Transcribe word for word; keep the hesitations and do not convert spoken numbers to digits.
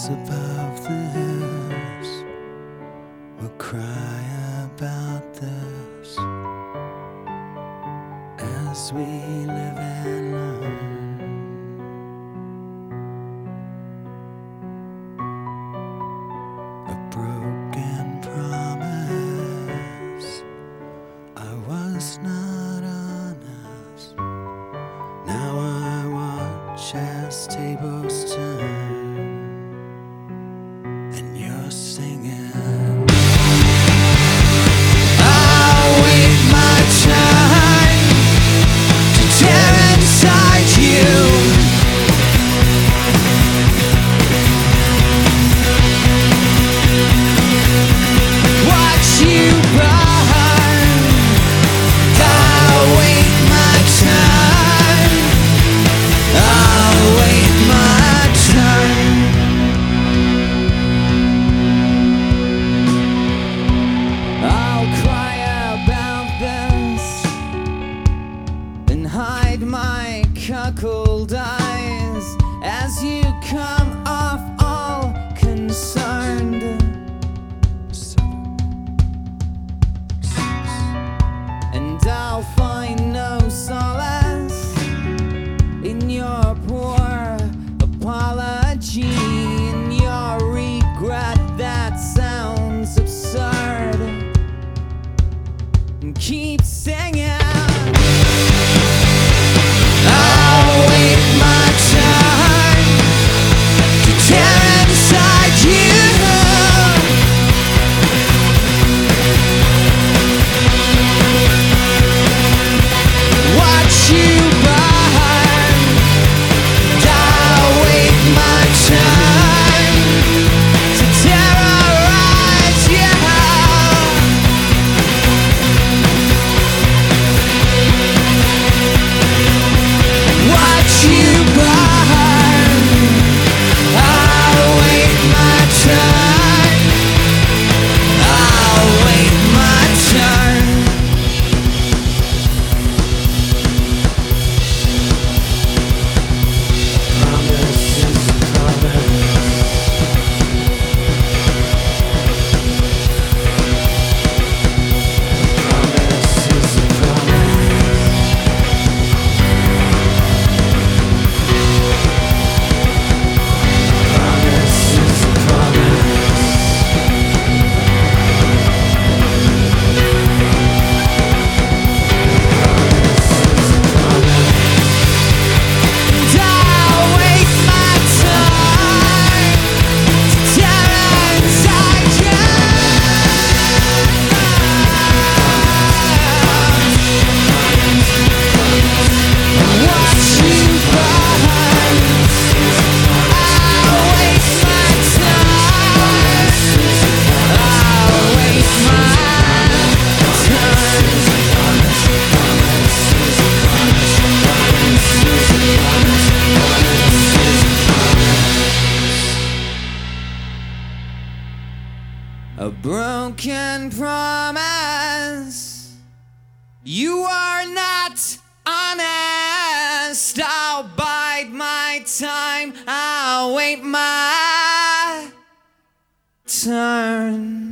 Stars above the hills will cry about this as we live and learn. A broken promise, I was not honest. Now I watch as tables turn, and you're singing. I'll wait my time to tear inside you. Watch you burn. I'll wait my time. I'll wait my turn. I'll cry about this and hide my cuckold eyes as you come off all concerned. And I'll find no solace in your poor apology, in your regret that sounds absurd, and keep singing. I'll wait my time to tear inside you. Watch you burn. I'll wait my time to terrorize you. Watch you burn. I'll wait my time. I'll wait my turn. Promises, promise. Promises, promise. Promises, And I'll wait my time to tear inside you. Watch you burn. I'll wait my time. I'll wait my turn. A broken promise. You are not honest. I'll bide my time. I'll wait my turn.